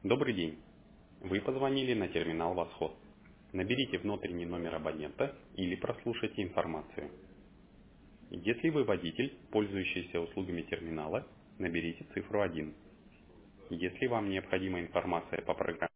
Добрый день. Вы позвонили на терминал «Восход». Наберите внутренний номер абонента или прослушайте информацию. Если вы водитель, пользующийся услугами терминала, наберите цифру 1. Если вам необходима информация по программе,